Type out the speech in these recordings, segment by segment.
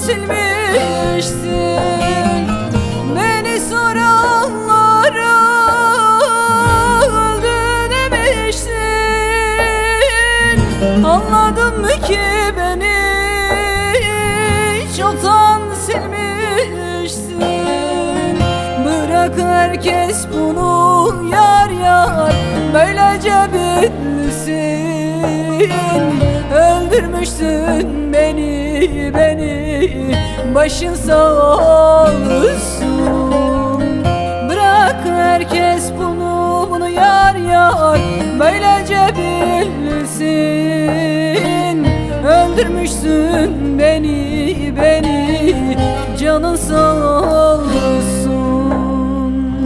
silmişsin. Beni soranlara öldü demiştin. Anladın mı ki beni çoktan silmişsin. Bırak herkes bunu yar yar böylece bilsin. Öldürmüşsün beni, başın sağ olsun. Bırak herkes bunu yar yar böylece bilsin. Öldürmüşsün beni, canın sağ olsun.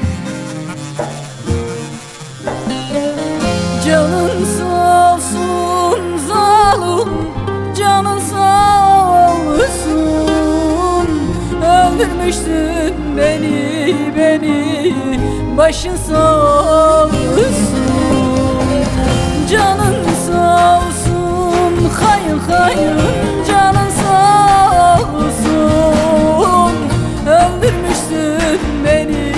Canın sağ olsun zalim, canın sağ olsun. Öldürmüşsün beni, başın sağ olsun. Canın sağ olsun, hayır canın sağ olsun. Öldürmüşsün beni,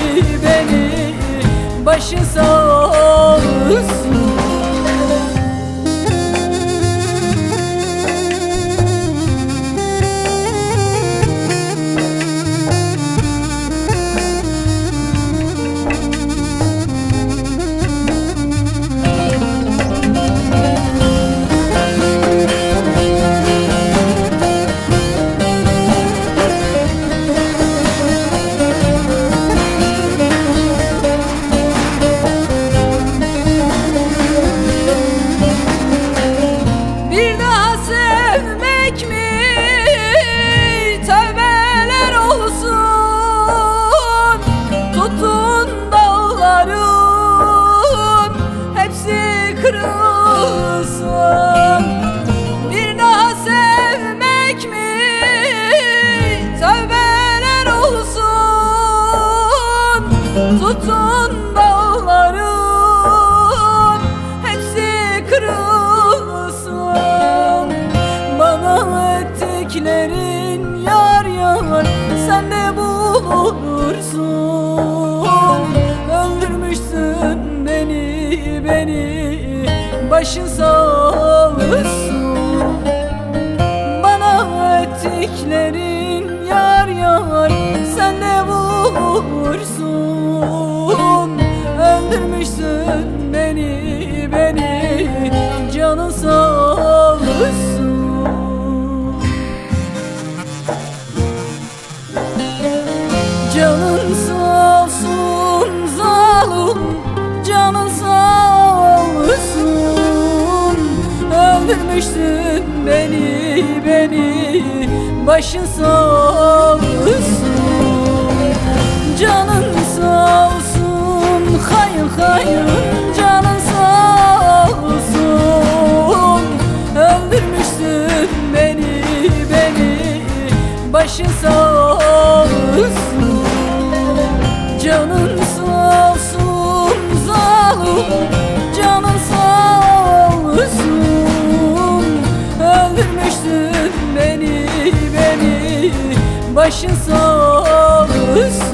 başın sağ olsun. Kırılsın. Bir daha sevmek mi? Tövbeler olsun. Tutun dağların hepsi kırılsın. Bana ettiklerin yar yar sen de bulursun. Öldürmüşsün beni, başın sağ olsun. Bana ettiklerin yar yar sen de vurursun. Öldürmüşsün beni, canın sağ olsun. Canın sağ olsun zalim, canın sağ olsun. Öldürmüşsün beni, başın sağ olsun. Canın sağ olsun, hayır canın sağ olsun. Öldürmüşsün beni, başın sağ olsun. Canın sağ olsun zalim, canın sağ olsun. Öldürmüşsün beni, başın sağ olsun.